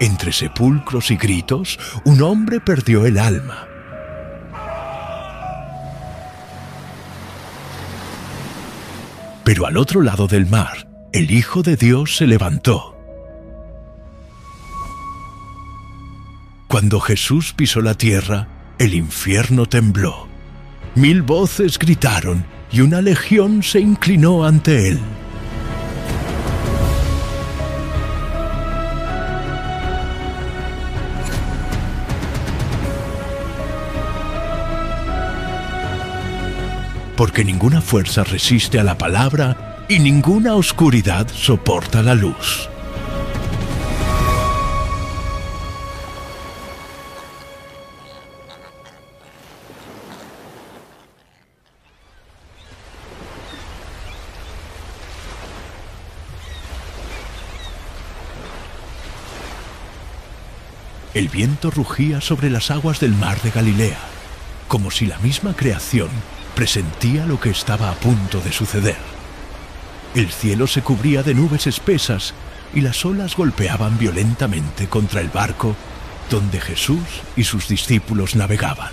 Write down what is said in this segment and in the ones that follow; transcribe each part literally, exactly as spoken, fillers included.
Entre sepulcros y gritos, un hombre perdió el alma. Pero al otro lado del mar, el Hijo de Dios se levantó. Cuando Jesús pisó la tierra, el infierno tembló. Mil voces gritaron y una legión se inclinó ante él. Porque ninguna fuerza resiste a la palabra y ninguna oscuridad soporta la luz. El viento rugía sobre las aguas del mar de Galilea, como si la misma creación presentía lo que estaba a punto de suceder. El cielo se cubría de nubes espesas y las olas golpeaban violentamente contra el barco donde Jesús y sus discípulos navegaban.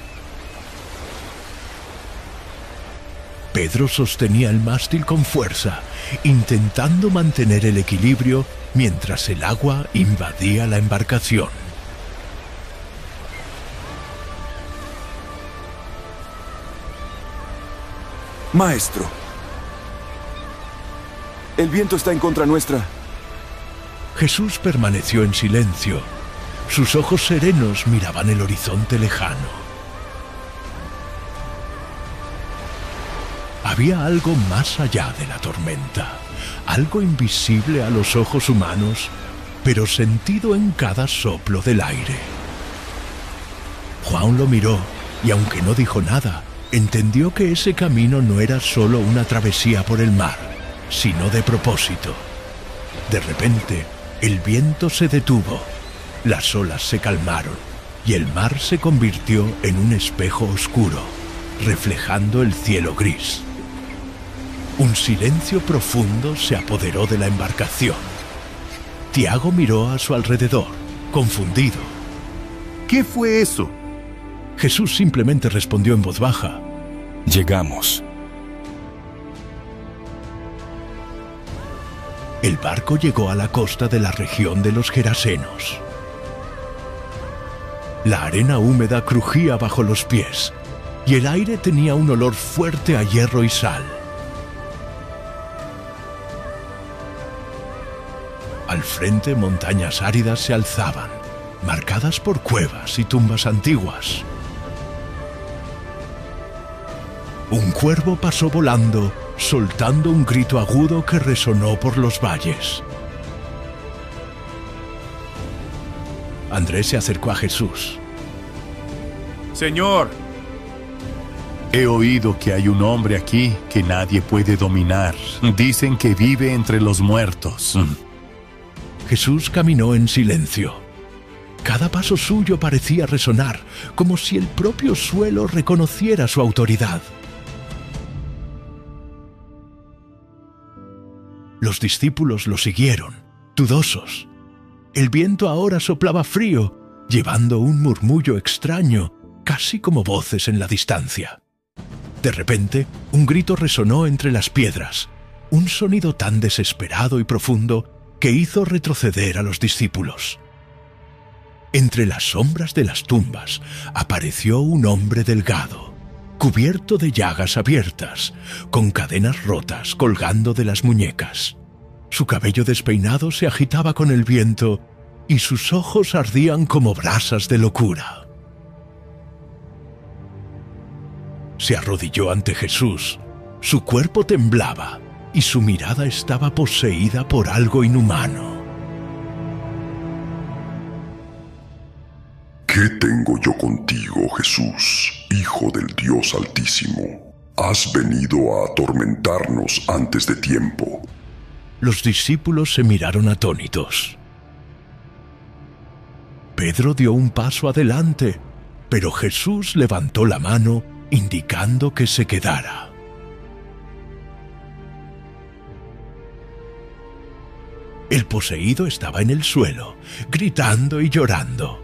Pedro sostenía el mástil con fuerza, intentando mantener el equilibrio mientras el agua invadía la embarcación. Maestro, el viento está en contra nuestra. Jesús permaneció en silencio. Sus ojos serenos miraban el horizonte lejano. Había algo más allá de la tormenta, algo invisible a los ojos humanos, pero sentido en cada soplo del aire. Juan lo miró y, aunque no dijo nada, entendió que ese camino no era solo una travesía por el mar, sino de propósito. De repente, el viento se detuvo, las olas se calmaron y el mar se convirtió en un espejo oscuro, reflejando el cielo gris. Un silencio profundo se apoderó de la embarcación. Tiago miró a su alrededor, confundido. ¿Qué fue eso? Jesús simplemente respondió en voz baja: Llegamos. El barco llegó a la costa de la región de los Gerasenos. La arena húmeda crujía bajo los pies y el aire tenía un olor fuerte a hierro y sal. Al frente, montañas áridas se alzaban, marcadas por cuevas y tumbas antiguas. Un cuervo pasó volando, soltando un grito agudo que resonó por los valles. Andrés se acercó a Jesús. Señor, he oído que hay un hombre aquí que nadie puede dominar. Dicen que vive entre los muertos. Jesús caminó en silencio. Cada paso suyo parecía resonar, como si el propio suelo reconociera su autoridad. Los discípulos lo siguieron, dudosos. El viento ahora soplaba frío, llevando un murmullo extraño, casi como voces en la distancia. De repente, un grito resonó entre las piedras, un sonido tan desesperado y profundo que hizo retroceder a los discípulos. Entre las sombras de las tumbas apareció un hombre delgado, cubierto de llagas abiertas, con cadenas rotas colgando de las muñecas. Su cabello despeinado se agitaba con el viento y sus ojos ardían como brasas de locura. Se arrodilló ante Jesús. Su cuerpo temblaba y su mirada estaba poseída por algo inhumano. ¿Qué tengo yo contigo, Jesús, Hijo del Dios Altísimo? Has venido a atormentarnos antes de tiempo. Los discípulos se miraron atónitos. Pedro dio un paso adelante, pero Jesús levantó la mano indicando que se quedara. El poseído estaba en el suelo, gritando y llorando.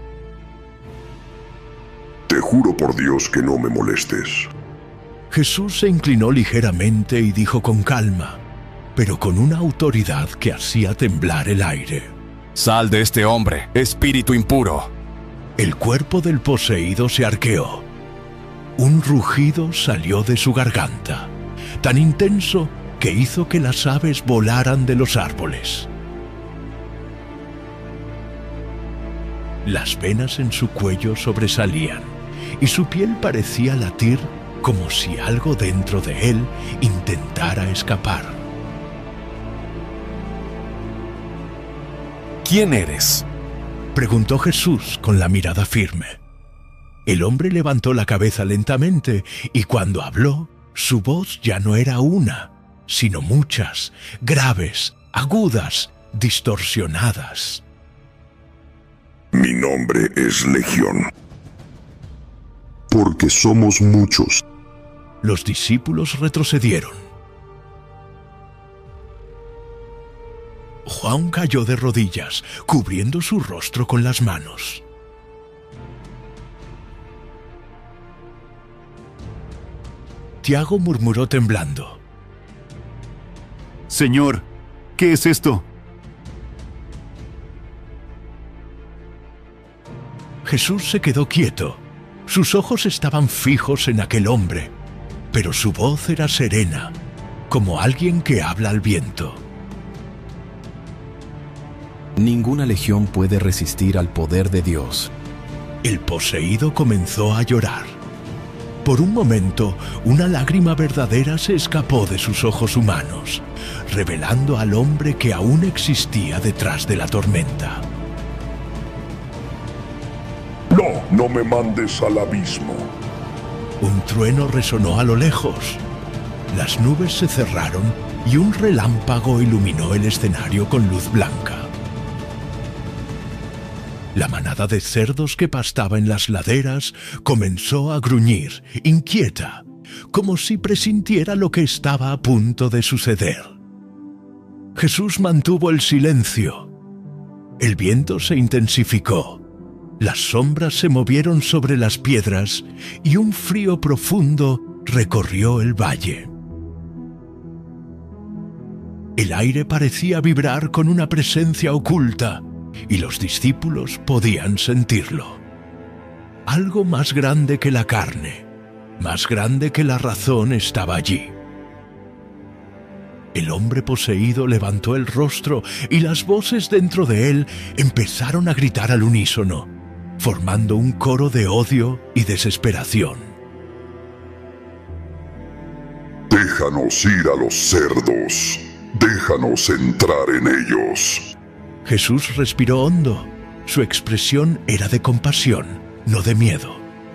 Te juro por Dios que no me molestes. Jesús se inclinó ligeramente y dijo con calma, pero con una autoridad que hacía temblar el aire: Sal de este hombre, espíritu impuro. El cuerpo del poseído se arqueó. Un rugido salió de su garganta, tan intenso que hizo que las aves volaran de los árboles. Las venas en su cuello sobresalían y su piel parecía latir como si algo dentro de él intentara escapar. ¿Quién eres?, preguntó Jesús con la mirada firme. El hombre levantó la cabeza lentamente y cuando habló, su voz ya no era una, sino muchas, graves, agudas, distorsionadas. Mi nombre es Legión, porque somos muchos. Los discípulos retrocedieron. Juan cayó de rodillas, cubriendo su rostro con las manos. Tiago murmuró temblando: Señor, ¿qué es esto? Jesús se quedó quieto. Sus ojos estaban fijos en aquel hombre, pero su voz era serena, como alguien que habla al viento. Ninguna legión puede resistir al poder de Dios. El poseído comenzó a llorar. Por un momento, una lágrima verdadera se escapó de sus ojos humanos, revelando al hombre que aún existía detrás de la tormenta. No, no me mandes al abismo. Un trueno resonó a lo lejos. Las nubes se cerraron y un relámpago iluminó el escenario con luz blanca. La manada de cerdos que pastaba en las laderas comenzó a gruñir, inquieta, como si presintiera lo que estaba a punto de suceder. Jesús mantuvo el silencio. El viento se intensificó, las sombras se movieron sobre las piedras y un frío profundo recorrió el valle. El aire parecía vibrar con una presencia oculta, y los discípulos podían sentirlo. Algo más grande que la carne, más grande que la razón estaba allí. El hombre poseído levantó el rostro y las voces dentro de él empezaron a gritar al unísono, formando un coro de odio y desesperación. Déjanos ir a los cerdos, déjanos entrar en ellos. Jesús respiró hondo. Su expresión era de compasión, no de miedo.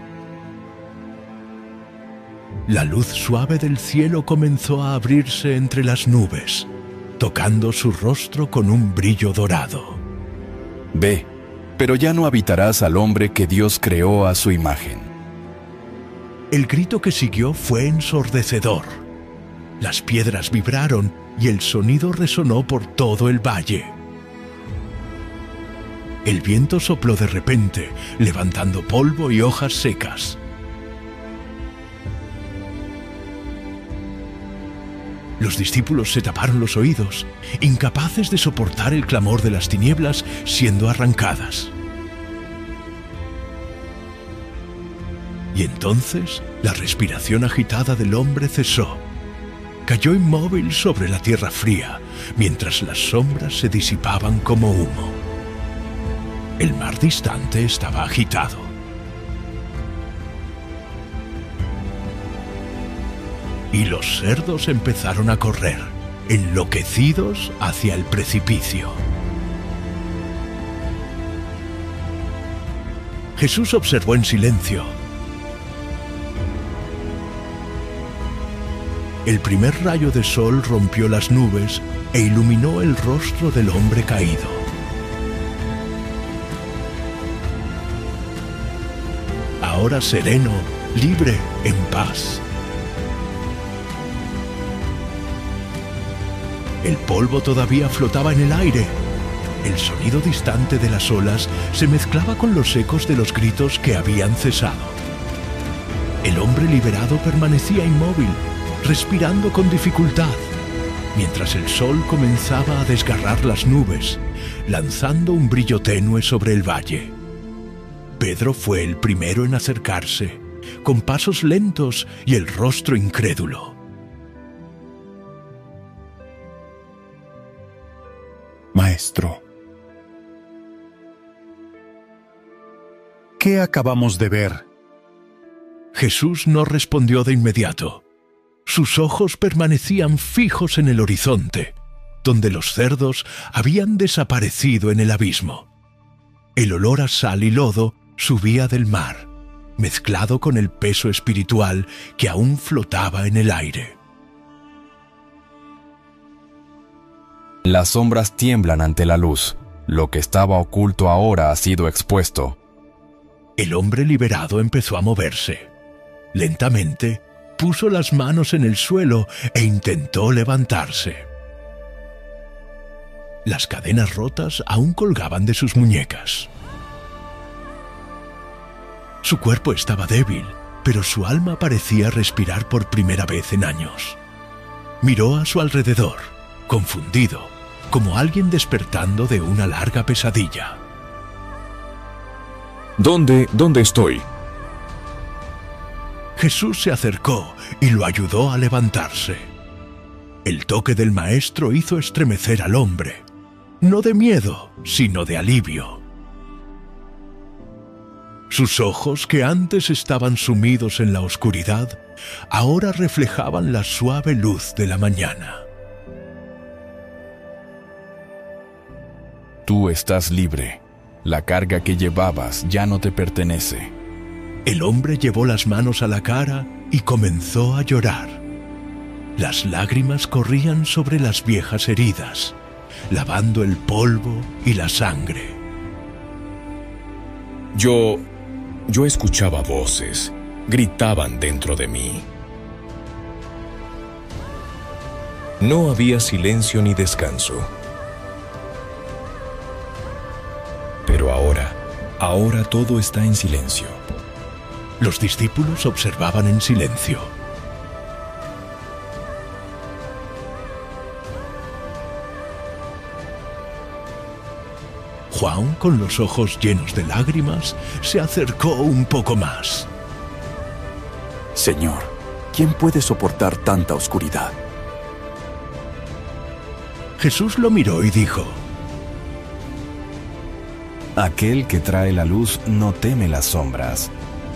La luz suave del cielo comenzó a abrirse entre las nubes, tocando su rostro con un brillo dorado. Ve, pero ya no habitarás al hombre que Dios creó a su imagen. El grito que siguió fue ensordecedor. Las piedras vibraron y el sonido resonó por todo el valle. El viento sopló de repente, levantando polvo y hojas secas. Los discípulos se taparon los oídos, incapaces de soportar el clamor de las tinieblas siendo arrancadas. Y entonces la respiración agitada del hombre cesó. Cayó inmóvil sobre la tierra fría, mientras las sombras se disipaban como humo. El mar distante estaba agitado. Y los cerdos empezaron a correr, enloquecidos hacia el precipicio. Jesús observó en silencio. El primer rayo de sol rompió las nubes e iluminó el rostro del hombre caído. Ahora sereno, libre, en paz. El polvo todavía flotaba en el aire. El sonido distante de las olas se mezclaba con los ecos de los gritos que habían cesado. El hombre liberado permanecía inmóvil, respirando con dificultad, mientras el sol comenzaba a desgarrar las nubes, lanzando un brillo tenue sobre el valle. Pedro fue el primero en acercarse, con pasos lentos y el rostro incrédulo. Maestro, ¿qué acabamos de ver? Jesús no respondió de inmediato. Sus ojos permanecían fijos en el horizonte, donde los cerdos habían desaparecido en el abismo. El olor a sal y lodo subía del mar, mezclado con el peso espiritual que aún flotaba en el aire. Las sombras tiemblan ante la luz. Lo que estaba oculto ahora ha sido expuesto. El hombre liberado empezó a moverse. Lentamente, puso las manos en el suelo e intentó levantarse. Las cadenas rotas aún colgaban de sus muñecas. Su cuerpo estaba débil, pero su alma parecía respirar por primera vez en años. Miró a su alrededor, confundido, como alguien despertando de una larga pesadilla. ¿Dónde, dónde estoy? Jesús se acercó y lo ayudó a levantarse. El toque del maestro hizo estremecer al hombre, no de miedo, sino de alivio. Sus ojos, que antes estaban sumidos en la oscuridad, ahora reflejaban la suave luz de la mañana. Tú estás libre. La carga que llevabas ya no te pertenece. El hombre llevó las manos a la cara y comenzó a llorar. Las lágrimas corrían sobre las viejas heridas, lavando el polvo y la sangre. Yo... yo escuchaba voces. Gritaban dentro de mí. No había silencio ni descanso. Pero ahora, ahora todo está en silencio. Los discípulos observaban en silencio. Juan, con los ojos llenos de lágrimas, se acercó un poco más. Señor, ¿quién puede soportar tanta oscuridad? Jesús lo miró y dijo: Aquel que trae la luz no teme las sombras.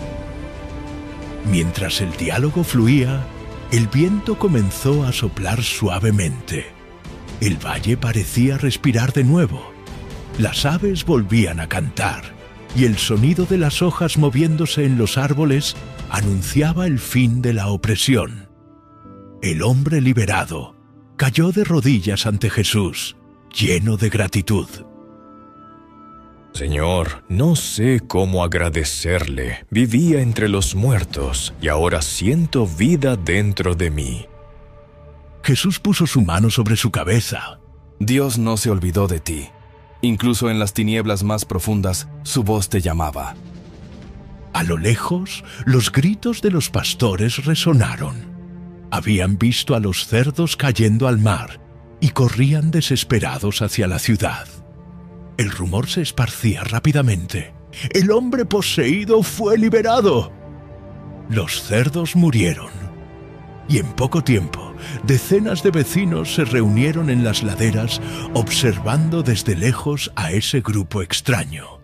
Mientras el diálogo fluía, el viento comenzó a soplar suavemente. El valle parecía respirar de nuevo. Las aves volvían a cantar, y el sonido de las hojas moviéndose en los árboles anunciaba el fin de la opresión. El hombre liberado cayó de rodillas ante Jesús, lleno de gratitud. Señor, no sé cómo agradecerle. Vivía entre los muertos y ahora siento vida dentro de mí. Jesús puso su mano sobre su cabeza. Dios no se olvidó de ti. Incluso en las tinieblas más profundas, su voz te llamaba. A lo lejos, los gritos de los pastores resonaron. Habían visto a los cerdos cayendo al mar y corrían desesperados hacia la ciudad. El rumor se esparcía rápidamente. El hombre poseído fue liberado. Los cerdos murieron. Y en poco tiempo, decenas de vecinos se reunieron en las laderas observando desde lejos a ese grupo extraño.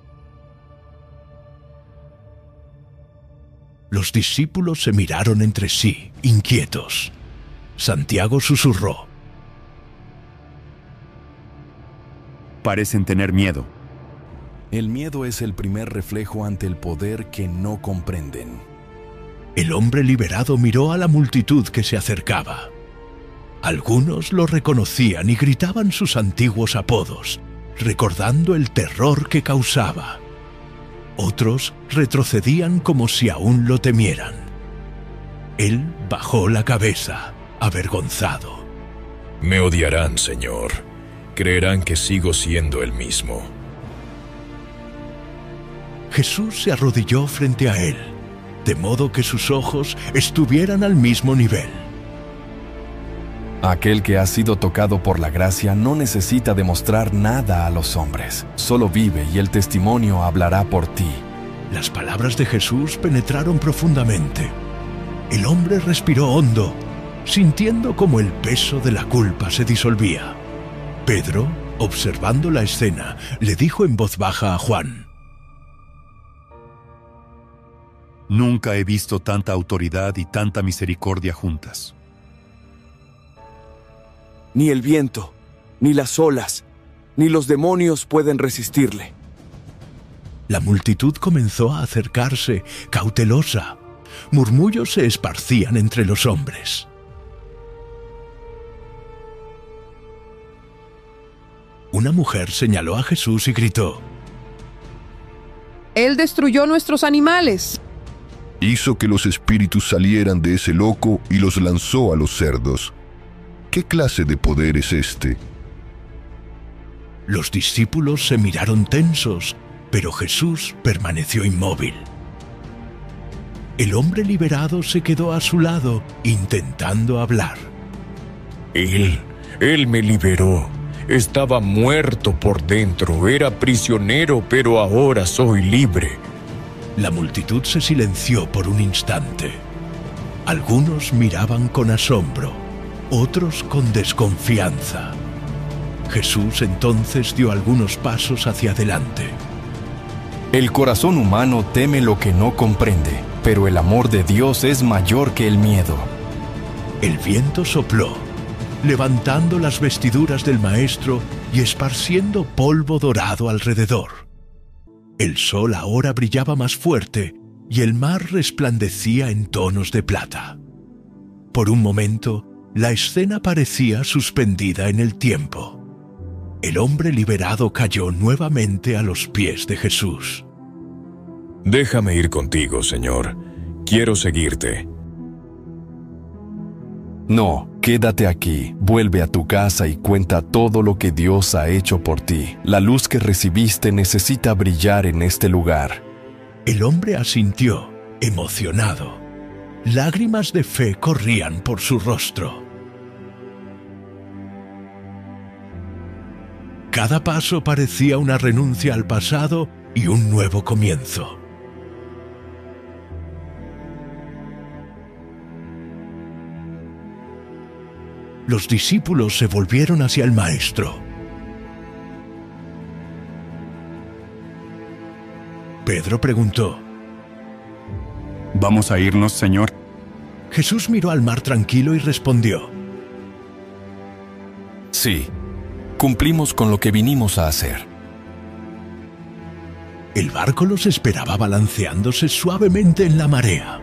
Los discípulos se miraron entre sí, inquietos. Santiago susurró: Parecen tener miedo. El miedo es el primer reflejo ante el poder que no comprenden. El hombre liberado miró a la multitud que se acercaba. Algunos lo reconocían y gritaban sus antiguos apodos, recordando el terror que causaba. Otros retrocedían como si aún lo temieran. Él bajó la cabeza, avergonzado. Me odiarán, Señor. Creerán que sigo siendo el mismo. Jesús se arrodilló frente a él, de modo que sus ojos estuvieran al mismo nivel. Aquel que ha sido tocado por la gracia no necesita demostrar nada a los hombres. Solo vive y el testimonio hablará por ti. Las palabras de Jesús penetraron profundamente. El hombre respiró hondo, sintiendo como el peso de la culpa se disolvía. Pedro, observando la escena, le dijo en voz baja a Juan: Nunca he visto tanta autoridad y tanta misericordia juntas. Ni el viento, ni las olas, ni los demonios pueden resistirle. La multitud comenzó a acercarse, cautelosa. Murmullos se esparcían entre los hombres. Una mujer señaló a Jesús y gritó: Él destruyó nuestros animales. Hizo que los espíritus salieran de ese loco y los lanzó a los cerdos. ¿Qué clase de poder es este? Los discípulos se miraron tensos, pero Jesús permaneció inmóvil. El hombre liberado se quedó a su lado, intentando hablar. Él, él me liberó. Estaba muerto por dentro, era prisionero, pero ahora soy libre. La multitud se silenció por un instante. Algunos miraban con asombro, otros con desconfianza. Jesús entonces dio algunos pasos hacia adelante. El corazón humano teme lo que no comprende, pero el amor de Dios es mayor que el miedo. El viento sopló, levantando las vestiduras del maestro y esparciendo polvo dorado alrededor. El sol ahora brillaba más fuerte y el mar resplandecía en tonos de plata. Por un momento, la escena parecía suspendida en el tiempo. El hombre liberado cayó nuevamente a los pies de Jesús. Déjame ir contigo, Señor. Quiero seguirte. No, quédate aquí, vuelve a tu casa y cuenta todo lo que Dios ha hecho por ti. La luz que recibiste necesita brillar en este lugar. El hombre asintió, emocionado. Lágrimas de fe corrían por su rostro. Cada paso parecía una renuncia al pasado y un nuevo comienzo. Los discípulos se volvieron hacia el maestro. Pedro preguntó: ¿Vamos a irnos, Señor? Jesús miró al mar tranquilo y respondió: Sí, cumplimos con lo que vinimos a hacer. El barco los esperaba balanceándose suavemente en la marea.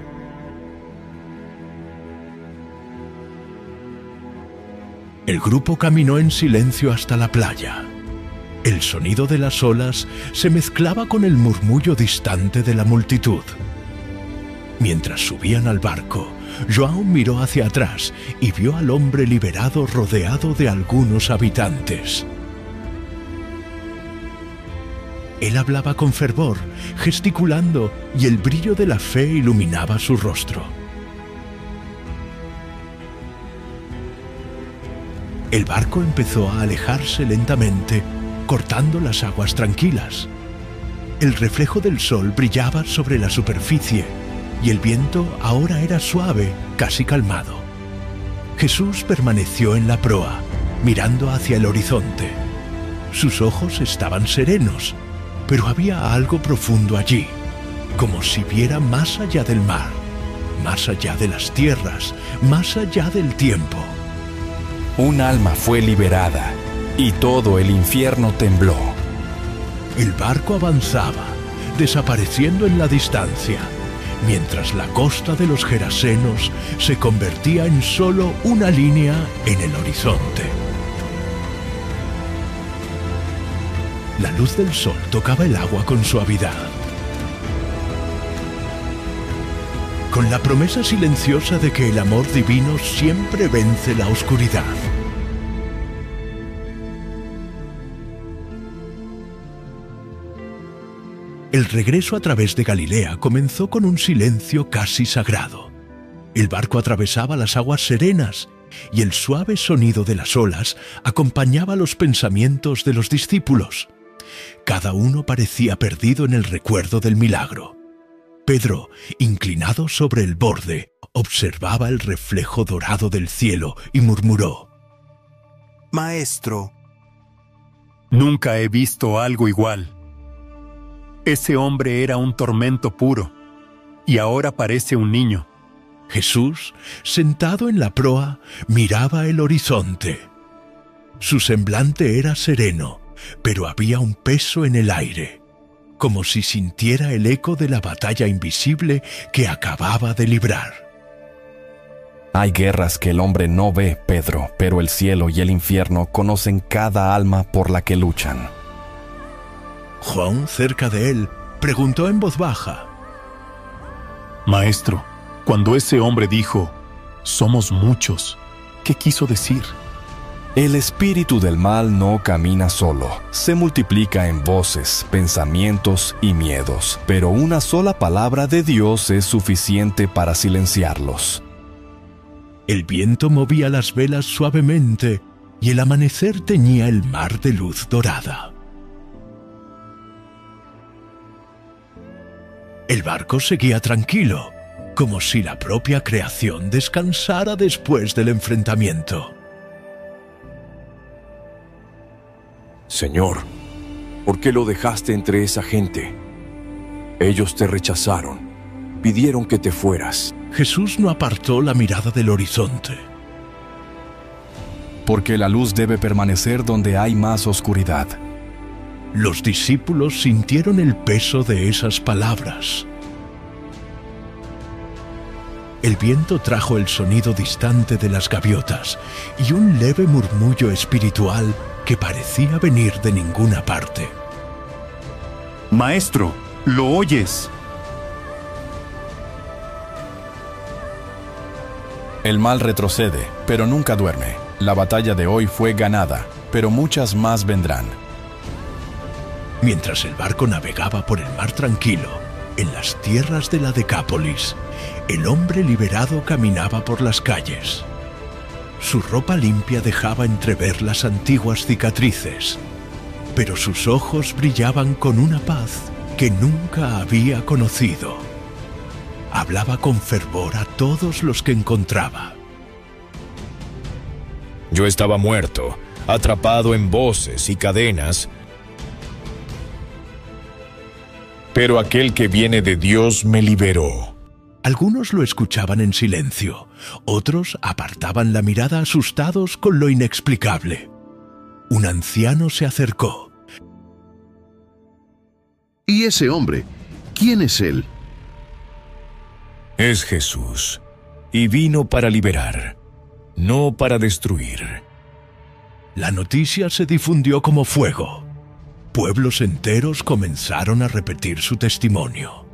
El grupo caminó en silencio hasta la playa. El sonido de las olas se mezclaba con el murmullo distante de la multitud. Mientras subían al barco, João miró hacia atrás y vio al hombre liberado rodeado de algunos habitantes. Él hablaba con fervor, gesticulando, y el brillo de la fe iluminaba su rostro. El barco empezó a alejarse lentamente, cortando las aguas tranquilas. El reflejo del sol brillaba sobre la superficie y el viento ahora era suave, casi calmado. Jesús permaneció en la proa, mirando hacia el horizonte. Sus ojos estaban serenos, pero había algo profundo allí, como si viera más allá del mar, más allá de las tierras, más allá del tiempo. Un alma fue liberada y todo el infierno tembló. El barco avanzaba, desapareciendo en la distancia, mientras la costa de los Gerasenos se convertía en solo una línea en el horizonte. La luz del sol tocaba el agua con suavidad. Con la promesa silenciosa de que el amor divino siempre vence la oscuridad. El regreso a través de Galilea comenzó con un silencio casi sagrado. El barco atravesaba las aguas serenas y el suave sonido de las olas acompañaba los pensamientos de los discípulos. Cada uno parecía perdido en el recuerdo del milagro. Pedro, inclinado sobre el borde, observaba el reflejo dorado del cielo y murmuró: Maestro, nunca he visto algo igual. Ese hombre era un tormento puro, y ahora parece un niño. Jesús, sentado en la proa, miraba el horizonte. Su semblante era sereno, pero había un peso en el aire, como si sintiera el eco de la batalla invisible que acababa de librar. Hay guerras que el hombre no ve, Pedro, pero el cielo y el infierno conocen cada alma por la que luchan. Juan, cerca de él, preguntó en voz baja: Maestro, cuando ese hombre dijo, somos muchos, ¿qué quiso decir? El espíritu del mal no camina solo, se multiplica en voces, pensamientos y miedos, pero una sola palabra de Dios es suficiente para silenciarlos. El viento movía las velas suavemente y el amanecer teñía el mar de luz dorada. El barco seguía tranquilo, como si la propia creación descansara después del enfrentamiento. Señor, ¿por qué lo dejaste entre esa gente? Ellos te rechazaron, pidieron que te fueras. Jesús no apartó la mirada del horizonte. Porque la luz debe permanecer donde hay más oscuridad. Los discípulos sintieron el peso de esas palabras. El viento trajo el sonido distante de las gaviotas y un leve murmullo espiritual que parecía venir de ninguna parte. Maestro, ¿lo oyes? El mal retrocede, pero nunca duerme. La batalla de hoy fue ganada, pero muchas más vendrán. Mientras el barco navegaba por el mar tranquilo, en las tierras de la Decápolis, el hombre liberado caminaba por las calles. Su ropa limpia dejaba entrever las antiguas cicatrices, pero sus ojos brillaban con una paz que nunca había conocido. Hablaba con fervor a todos los que encontraba. Yo estaba muerto, atrapado en voces y cadenas, pero aquel que viene de Dios me liberó. Algunos lo escuchaban en silencio, otros apartaban la mirada asustados con lo inexplicable. Un anciano se acercó. ¿Y ese hombre? ¿Quién es él? Es Jesús, y vino para liberar, no para destruir. La noticia se difundió como fuego. Pueblos enteros comenzaron a repetir su testimonio.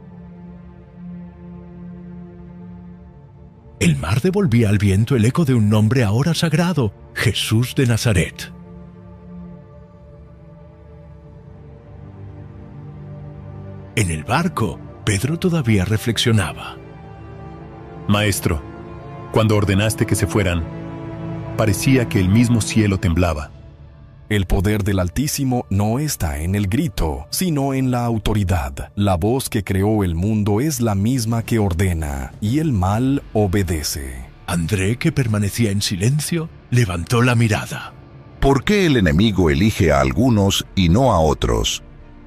El mar devolvía al viento el eco de un nombre ahora sagrado: Jesús de Nazaret. En el barco, Pedro todavía reflexionaba. Maestro, cuando ordenaste que se fueran, parecía que el mismo cielo temblaba. El poder del Altísimo no está en el grito, sino en la autoridad. La voz que creó el mundo es la misma que ordena, y el mal obedece. André, que permanecía en silencio, levantó la mirada. ¿Por qué el enemigo elige a algunos y no a otros?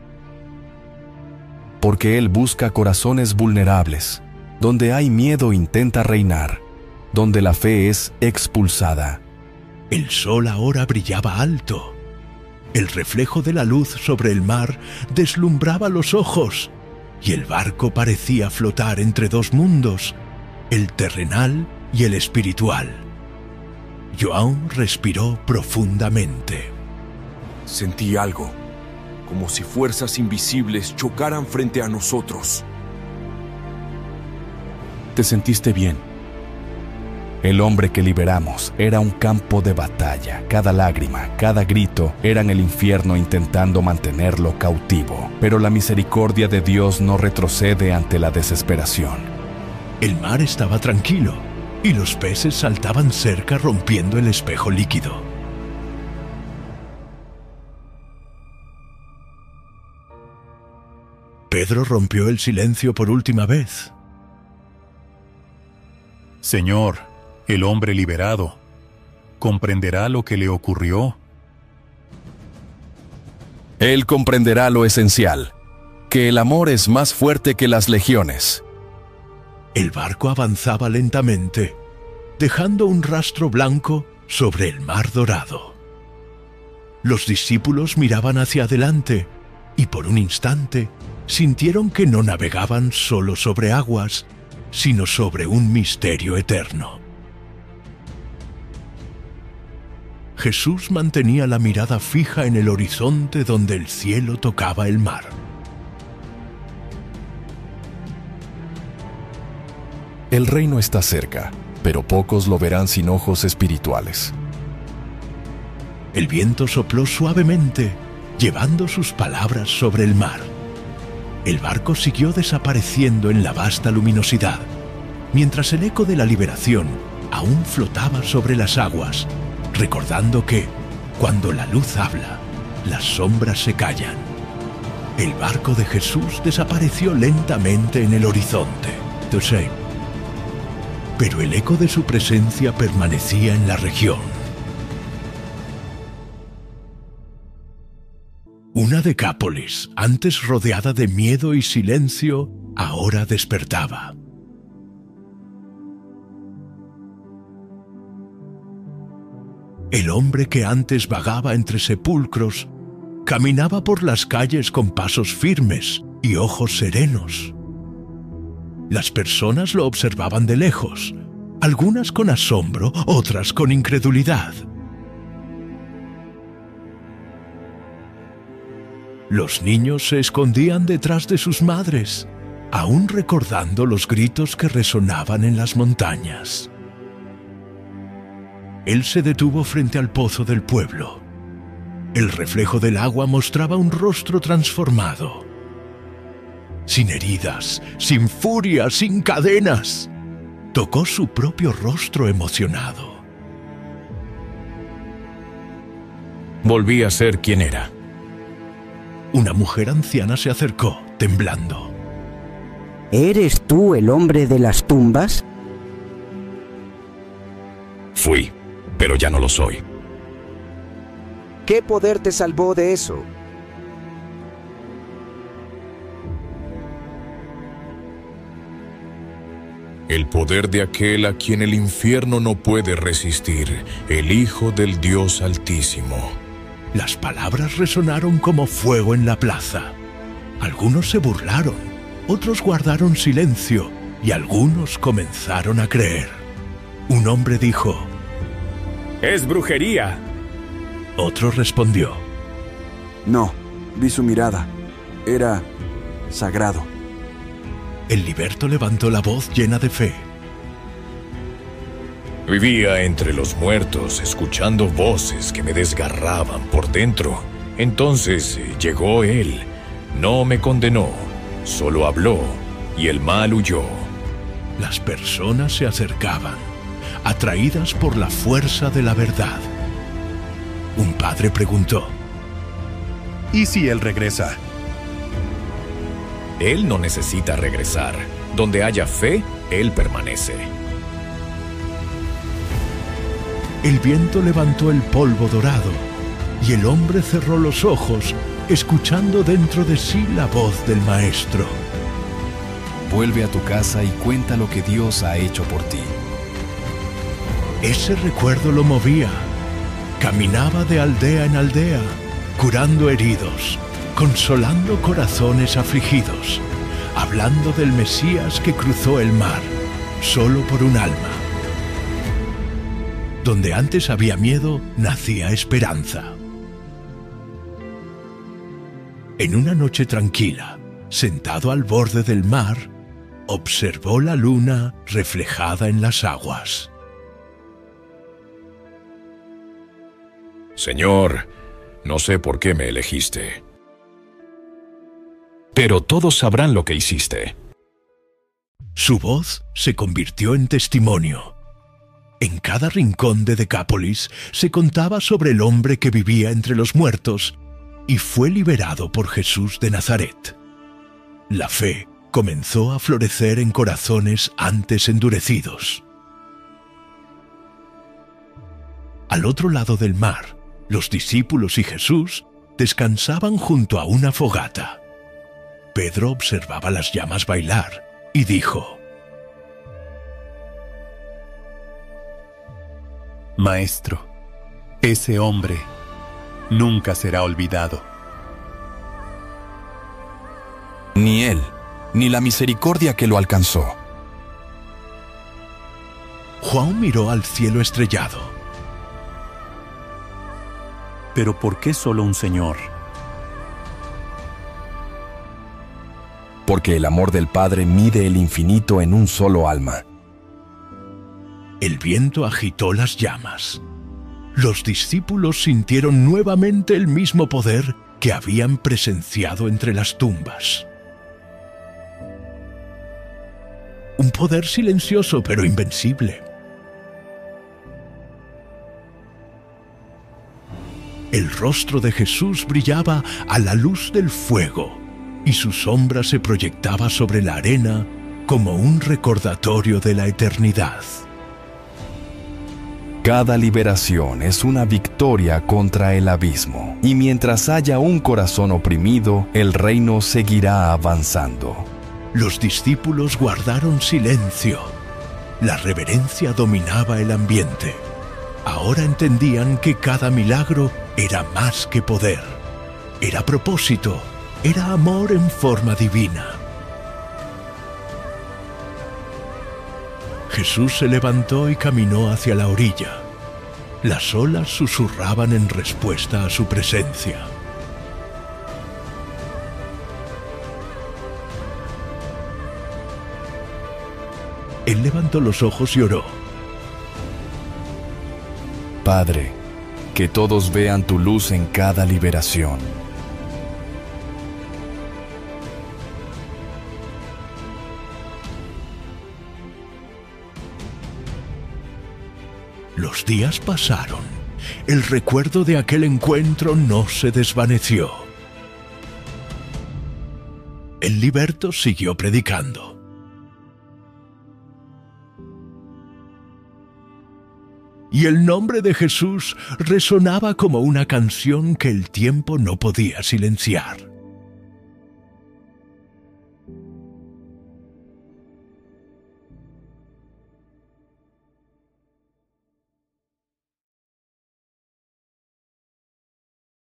Porque él busca corazones vulnerables. Donde hay miedo intenta reinar, donde la fe es expulsada. El sol ahora brillaba alto. El reflejo de la luz sobre el mar deslumbraba los ojos, y el barco parecía flotar entre dos mundos, el terrenal y el espiritual. João respiró profundamente. Sentí algo, como si fuerzas invisibles chocaran frente a nosotros. Te sentiste bien. El hombre que liberamos era un campo de batalla. Cada lágrima, cada grito eran el infierno intentando mantenerlo cautivo. Pero la misericordia de Dios no retrocede ante la desesperación. El mar estaba tranquilo y los peces saltaban cerca rompiendo el espejo líquido. Pedro rompió el silencio por última vez. Señor, el hombre liberado, ¿comprenderá lo que le ocurrió? Él comprenderá lo esencial, que el amor es más fuerte que las legiones. El barco avanzaba lentamente, dejando un rastro blanco sobre el mar dorado. Los discípulos miraban hacia adelante y por un instante sintieron que no navegaban solo sobre aguas, sino sobre un misterio eterno. Jesús mantenía la mirada fija en el horizonte donde el cielo tocaba el mar. El reino está cerca, pero pocos lo verán sin ojos espirituales. El viento sopló suavemente, llevando sus palabras sobre el mar. El barco siguió desapareciendo en la vasta luminosidad, mientras el eco de la liberación aún flotaba sobre las aguas, recordando que, cuando la luz habla, las sombras se callan. El barco de Jesús desapareció lentamente en el horizonte. Pero el eco de su presencia permanecía en la región. Una Decápolis, antes rodeada de miedo y silencio, ahora despertaba. El hombre que antes vagaba entre sepulcros, caminaba por las calles con pasos firmes y ojos serenos. Las personas lo observaban de lejos, algunas con asombro, otras con incredulidad. Los niños se escondían detrás de sus madres, aún recordando los gritos que resonaban en las montañas. Él se detuvo frente al pozo del pueblo. El reflejo del agua mostraba un rostro transformado. Sin heridas, sin furia, sin cadenas. Tocó su propio rostro emocionado. Volví a ser quien era. Una mujer anciana se acercó, temblando. ¿Eres tú el hombre de las tumbas? Fui, pero ya no lo soy. ¿Qué poder te salvó de eso? El poder de aquel a quien el infierno no puede resistir, el Hijo del Dios Altísimo. Las palabras resonaron como fuego en la plaza. Algunos se burlaron, otros guardaron silencio y algunos comenzaron a creer. Un hombre dijo: ¡Es brujería! Otro respondió: No, vi su mirada. Era sagrado. El liberto levantó la voz llena de fe. Vivía entre los muertos, escuchando voces que me desgarraban por dentro. Entonces llegó él. No me condenó, solo habló, y el mal huyó. Las personas se acercaban, atraídas por la fuerza de la verdad. Un padre preguntó: ¿y si él regresa? Él no necesita regresar. Donde haya fe, él permanece. El viento levantó el polvo dorado y el hombre cerró los ojos, escuchando dentro de sí la voz del Maestro. Vuelve a tu casa y cuenta lo que Dios ha hecho por ti. Ese recuerdo lo movía. Caminaba de aldea en aldea, curando heridos, consolando corazones afligidos, hablando del Mesías que cruzó el mar, solo por un alma. Donde antes había miedo, nacía esperanza. En una noche tranquila, sentado al borde del mar, observó la luna reflejada en las aguas. Señor, no sé por qué me elegiste. Pero todos sabrán lo que hiciste. Su voz se convirtió en testimonio. En cada rincón de Decápolis se contaba sobre el hombre que vivía entre los muertos y fue liberado por Jesús de Nazaret. La fe comenzó a florecer en corazones antes endurecidos. Al otro lado del mar, los discípulos y Jesús descansaban junto a una fogata. Pedro observaba las llamas bailar y dijo: Maestro, ese hombre nunca será olvidado. Ni él, ni la misericordia que lo alcanzó. Juan miró al cielo estrellado. ¿Pero por qué solo un Señor? Porque el amor del Padre mide el infinito en un solo alma. El viento agitó las llamas. Los discípulos sintieron nuevamente el mismo poder que habían presenciado entre las tumbas. Un poder silencioso pero invencible. El rostro de Jesús brillaba a la luz del fuego y su sombra se proyectaba sobre la arena como un recordatorio de la eternidad. Cada liberación es una victoria contra el abismo, y mientras haya un corazón oprimido, el reino seguirá avanzando. Los discípulos guardaron silencio. La reverencia dominaba el ambiente. Ahora entendían que cada milagro era más que poder. Era propósito, era amor en forma divina. Jesús se levantó y caminó hacia la orilla. Las olas susurraban en respuesta a su presencia. Él levantó los ojos y oró: Padre, que todos vean tu luz en cada liberación. Los días pasaron. El recuerdo de aquel encuentro no se desvaneció. El liberto siguió predicando. Y el nombre de Jesús resonaba como una canción que el tiempo no podía silenciar.